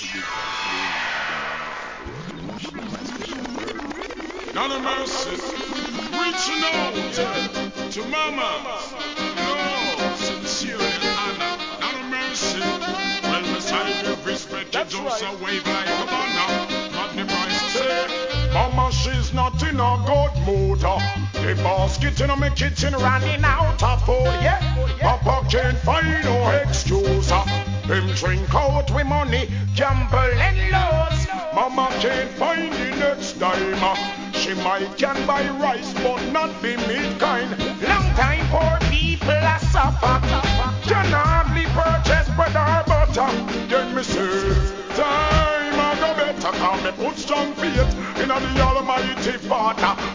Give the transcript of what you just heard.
Not a mercy, reaching out to mama. No, sincerely, Anna. Not a mercy. Well, beside your respect, you just a wave like a banner. Not the price to say. Mama, she's not in a good mood. The basket in my kitchen running out of food. Yeah, Papa can't find no excuse. Him drink out with money, gamble and lose. Mama can't find the next dime. She might can buy rice, but not the meat kind. Long time poor people are suffer. Can hardly purchase bread or butter. Then me say, time I go better, come me put strong faith in the Almighty Father.